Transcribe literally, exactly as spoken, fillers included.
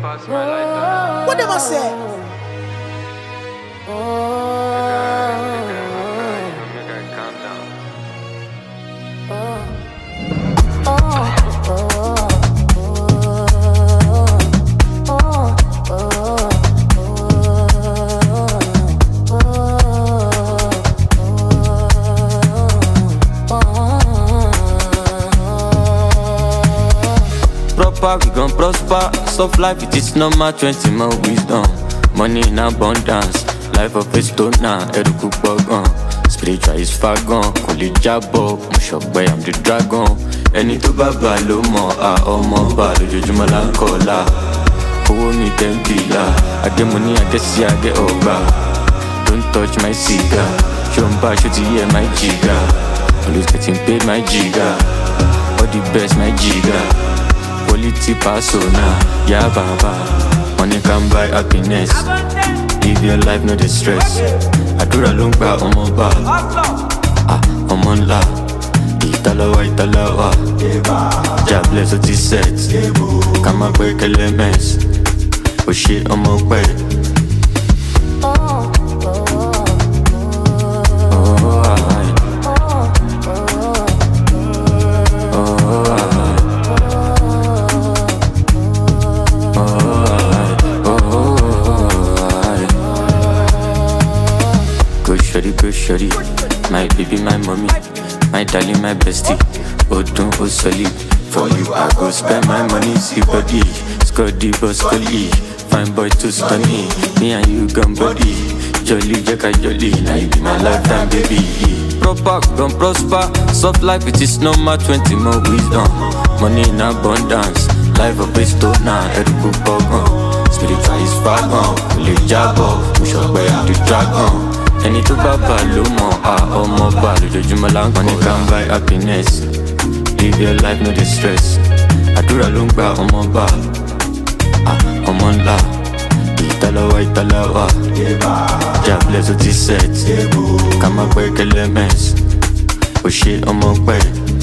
What them I say? Proper, we gon' prosper. Soft life, it is normal. Twenty more wisdom, money in abundance. Life of a stoner, eruku bogon. Spiritual is far gone. Kuli jabo, mushokbe, I'm the dragon. Ẹni tó bá bá ló mọ̀, a ọmọ bá lójoojúmọ́ là ń kọ́lá. Owó mi tẹ̀ ń bìlà, adé mo ní adé sí adé ọba. Don't touch my cigar. Ṣé o ń bá aṣọ ti yẹ my jigga? Always getting paid my jigga. All the best my jigga. Quality persona, yeah baba. Money can buy happiness. Live your life, no distress. Àdúrà ló ń gba ọmọ bá. Ah, ọmọ ńlá. Ìtàlọ́wà ìtàlọ́wà. Jah bless ó ti set. Ká má pẹ́ kẹlẹ́ mess. Ó ṣe ọmọ pẹ́. Go shorty, my baby, my mommy, my darling, my bestie. Oh, don't oh solid. For you, I go spend my money. See body, Scotty, boss, collie. Fine boy to stunny. Me and you gun body. Jolly, jacka, jolly. Now you be my lifetime, baby. Proper, gon' prosper. Soft life, it is normal. Twenty more wisdom, money in abundance. Life of a stoner, eruku bogon. Spiritual is far gone. Kuli jabo, mushokbe, I'm the dragon. Ẹni tó bá bá ló mọ̀, a ọmọ bá lójoojúmọ́ là ń kọ́. Money can buy happiness. Live your life, no distress. Àdúrà ló ń gba ọmọ bá. Ọmọ ńlá. Ìtàlọ́wà ìtàlọ́wà. Jah bless ó ti set. Ká má pẹ́ kẹlẹ́ mess. Ó ṣe ọmọ pẹ́.